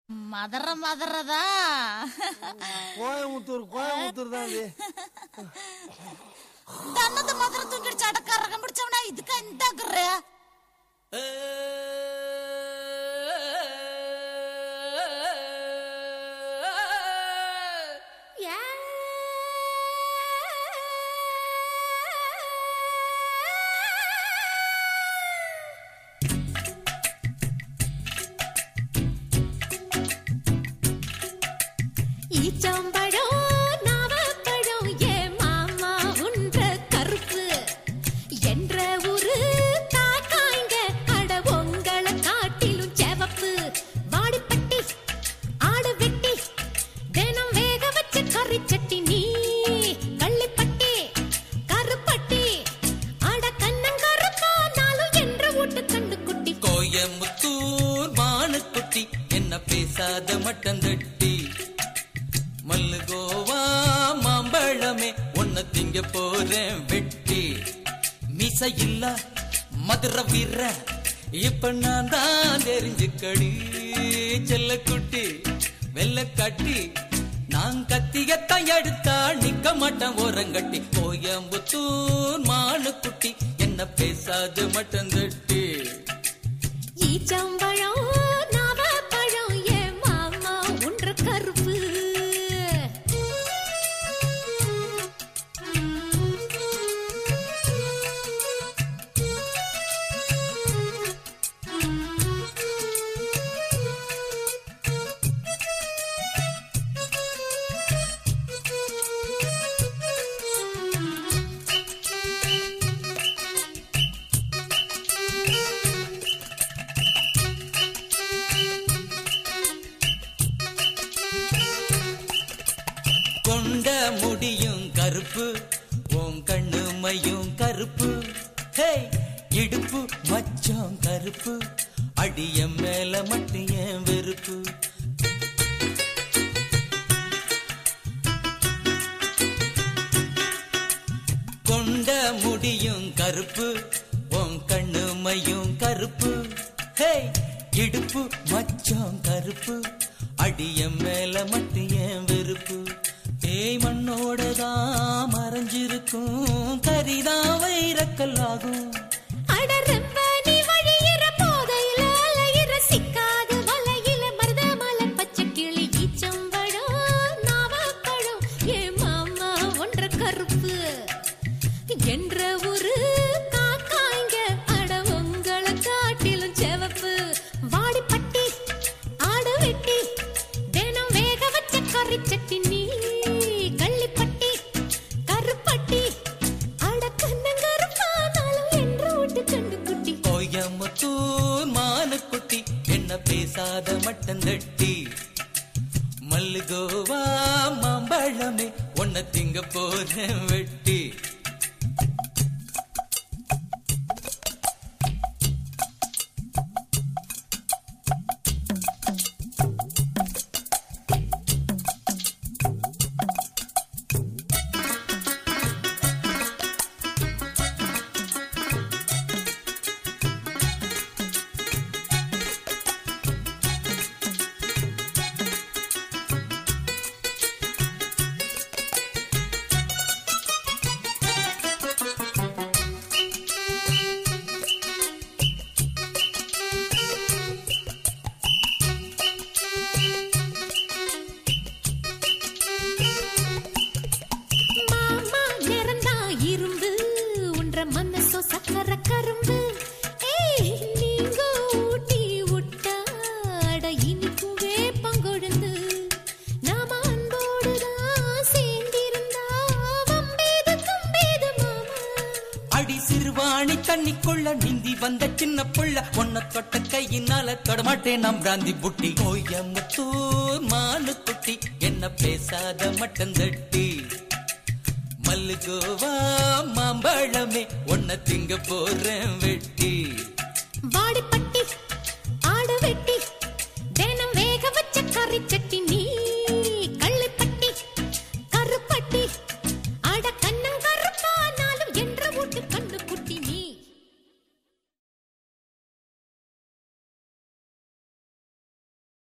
மதறதா கோயம்புத்தூர் தான் இது. தன்னது மதுரை தூக்கிடுச்சு அடக்காரகம் பிடிச்சவனா இதுக்கு இந்தாக்குற கோயம்புத்தூர் மானுக்குட்டி என்ன பேசாத மட்டந்தட்டி மல்லுகோவா மாம்பழமே உன்னை திங்க போறேன் வெட்டி மிசை இல்ல மதுரை வீர இப்ப நான் தான் தெரிஞ்சுக்கடி செல்லக்குட்டி வெள்ள கட்டி நான் கத்தியத்தான் எடுத்தா நிக்க மாட்டேன் ஓரங்கட்டி கோயம்புத்தூர் மானுக்குட்டி என்ன பேசாது மட்டந்தட்டி ஈச்சம்பழம் நாவப்பழம் ஏ மாமா ஒன்று கருப்பு கொண்ட முடியும் கருப்பு உன் கண்ணுமையும் கருப்பு ஹே இடுப்பு மச்சம் கருப்பு அடிய மேல மட்டும் ஏன் வெறுப்பு கொண்ட முடியும் கருப்பு உன் கண்ணுமையும் கருப்பு ஹே இடுப்பு மச்சம் கருப்பு அடிய மேல மட்டும் ஏன் வெறுப்பு தேய் மண்ணோடதான் மறைஞ்சிருக்கும் கரிதான் வைரக்கல்லாகும் என்ற ஒரு காக்காய்ங்க அட உங்களை காட்டிலும் செவப்பு வாடிப்பட்டி ஆடு வெட்டி தினம் வேக வச்ச கறி சட்டினி கள்ளிப்பட்டி கருப்பட்டி அட கண்ணங்கருப்பானாலும் என்ற விட்டு கண்டு குட்டி கோயம்புத்தூர் மானுக்குட்டி என்ன பேசாத மட்டந்தட்டி மல்லுகோவா மாம்பழமே உன்னை திங்க போறேன் வெட்டி சக்கர கரும்பு நீங்க ஊட்டி விட்டாட இனிக்கும் வேப்பங்கொழுந்து நாம அன்போடுதான் சேர்ந்திருந்தா வம்பேது கும்பேது மாமா அடி சிறுவாணி தண்ணிக்குள்ள நீந்தி வந்த சின்ன புள்ள ஒன்ன தொட்ட கையினால தொடமாட்டேன் நம் பிராந்தி புட்டி கோயம்புத்தூர் மானுக்குட்டி என்ன பேசாத மட்டந்தட்டி மல்லுகோவா மாம்பழமே உன்னை திங்க போறேன் வெட்டி வாடிப்பட்டி ஆடு வெட்டி